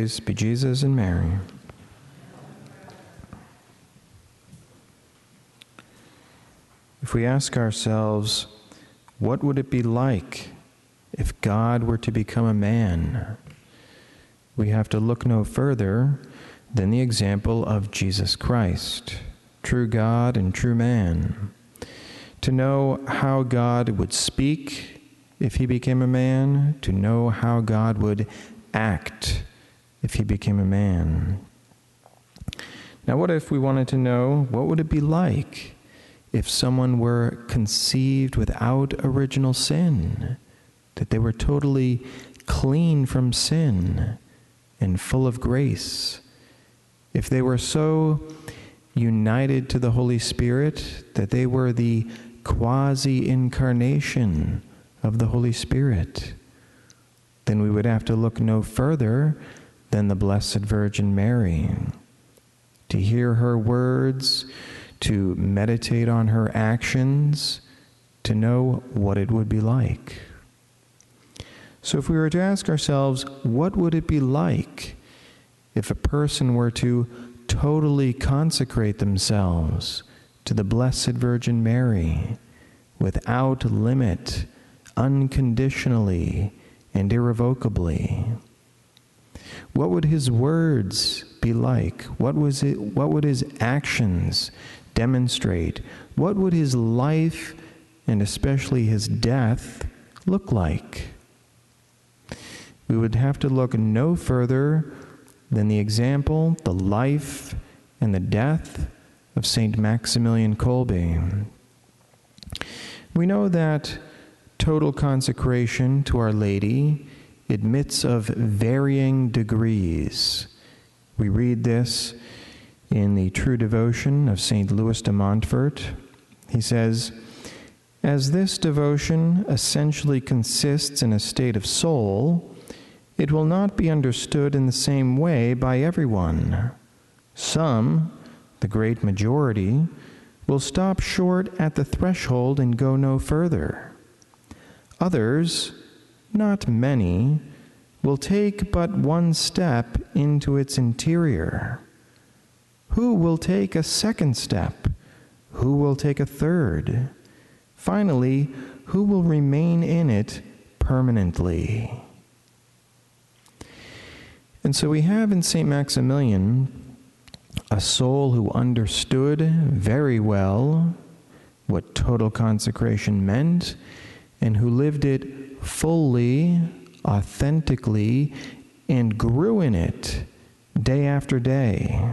Praise be Jesus and Mary. If we ask ourselves, what would it be like if God were to become a man? We have to look no further than the example of Jesus Christ, true God and true man. To know how God would speak if he became a man, to know how God would act if he became a man. Now, what if we wanted to know, what would it be like if someone were conceived without original sin, that they were totally clean from sin and full of grace, if they were so united to the Holy Spirit that they were the quasi-incarnation of the Holy Spirit? Then we would have to look no further than the Blessed Virgin Mary, to hear her words, to meditate on her actions, to know what it would be like. So if we were to ask ourselves, what would it be like if a person were to totally consecrate themselves to the Blessed Virgin Mary, without limit, unconditionally, and irrevocably? What would his words be like? What would his actions demonstrate? What would his life, and especially his death, look like? We would have to look no further than the example, the life, and the death of Saint Maximilian Kolbe. We know that total consecration to Our Lady admits of varying degrees. We read this in the True Devotion of St. Louis de Montfort. He says, "As this devotion essentially consists in a state of soul, it will not be understood in the same way by everyone. Some, the great majority, will stop short at the threshold and go no further. Others, not many, will take but one step into its interior. Who will take a second step? Who will take a third? Finally, who will remain in it permanently?" And so we have in St. Maximilian a soul who understood very well what total consecration meant, and who lived it fully, authentically, and grew in it day after day.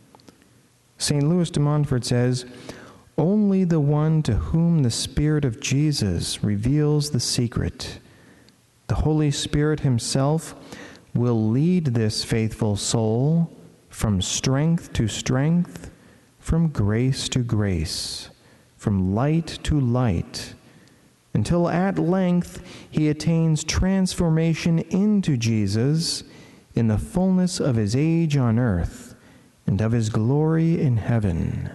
St. Louis de Montfort says, "Only the one to whom the Spirit of Jesus reveals the secret, the Holy Spirit himself, will lead this faithful soul from strength to strength, from grace to grace, from light to light, until at length he attains transformation into Jesus in the fullness of his age on earth and of his glory in heaven."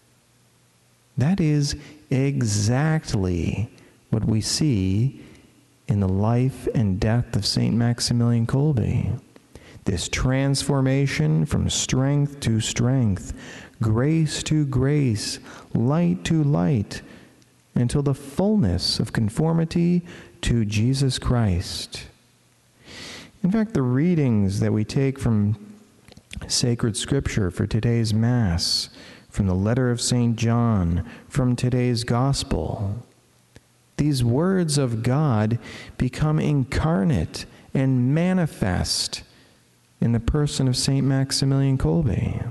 That is exactly what we see in the life and death of St. Maximilian Kolbe. This transformation from strength to strength, grace to grace, light to light, until the fullness of conformity to Jesus Christ. In fact, the readings that we take from sacred scripture for today's Mass, from the letter of St. John, from today's Gospel, these words of God become incarnate and manifest in the person of St. Maximilian Kolbe.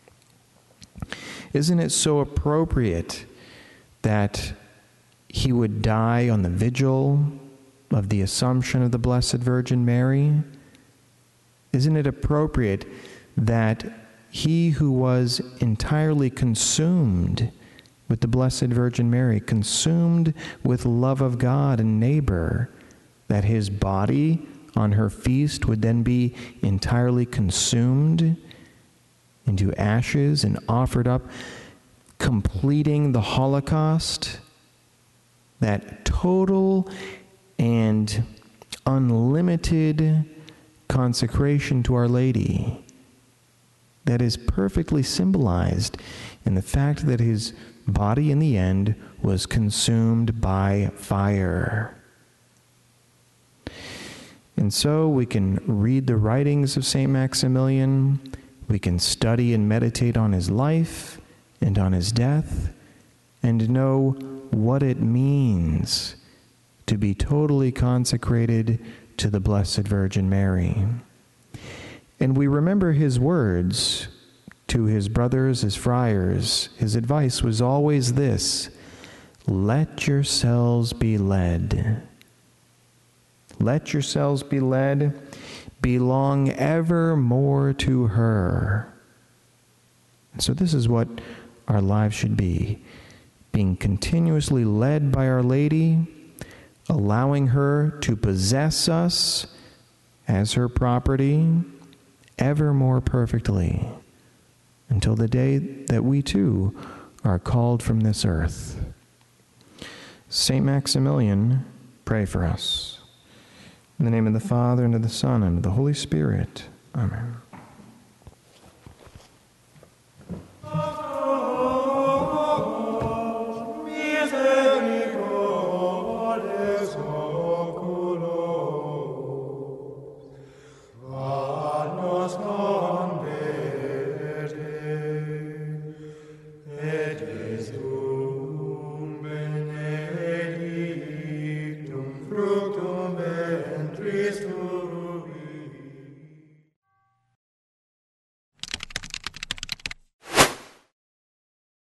Isn't it so appropriate that he would die on the vigil of the Assumption of the Blessed Virgin Mary? Isn't it appropriate that he who was entirely consumed with the Blessed Virgin Mary, consumed with love of God and neighbor, that his body on her feast would then be entirely consumed into ashes and offered up, completing the Holocaust, that total and unlimited consecration to Our Lady that is perfectly symbolized in the fact that his body in the end was consumed by fire. And so we can read the writings of St. Maximilian, we can study and meditate on his life and on his death, and know what it means to be totally consecrated to the Blessed Virgin Mary. And we remember his words to his brothers, his friars. His advice was always this: let yourselves be led. Let yourselves be led. Belong evermore to her. So this is what our lives should be: being continuously led by Our Lady, allowing her to possess us as her property ever more perfectly, until the day that we too are called from this earth. Saint Maximilian, pray for us. In the name of the Father, and of the Son, and of the Holy Spirit. Amen. Fructum ventris tuum,